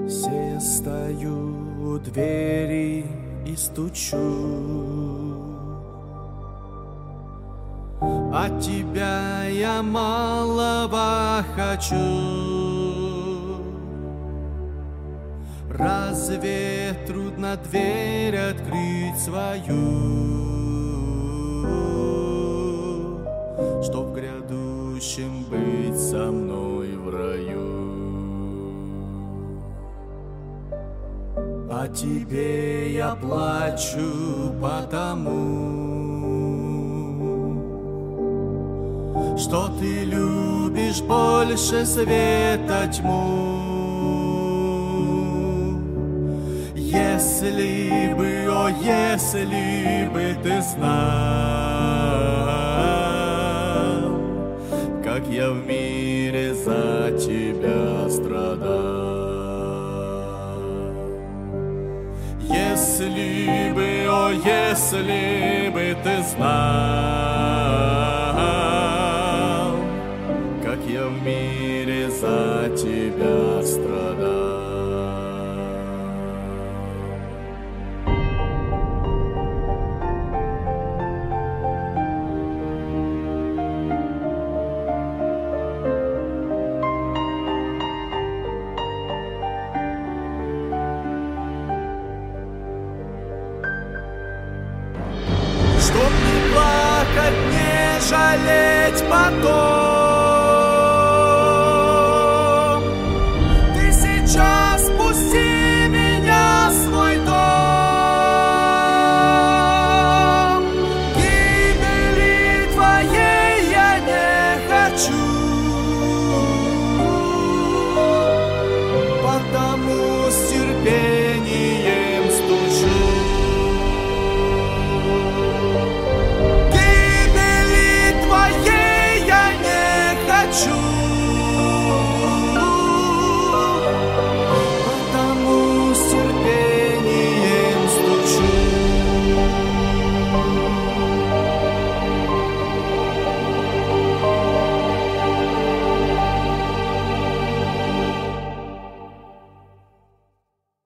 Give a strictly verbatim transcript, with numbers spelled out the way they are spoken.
Все стою у двери и стучу. От тебя я малого хочу. Разве трудно дверь открыть свою, чтоб в грядущем быть со мной в раю? О тебе я плачу потому, что ты любишь больше света тьму. Если бы, о, если бы ты знал, как я в мире за тебя страдал. Если бы, о, если бы ты знал, как я в мире за тебя страдал. Чтоб не плакать, не жалеть потом,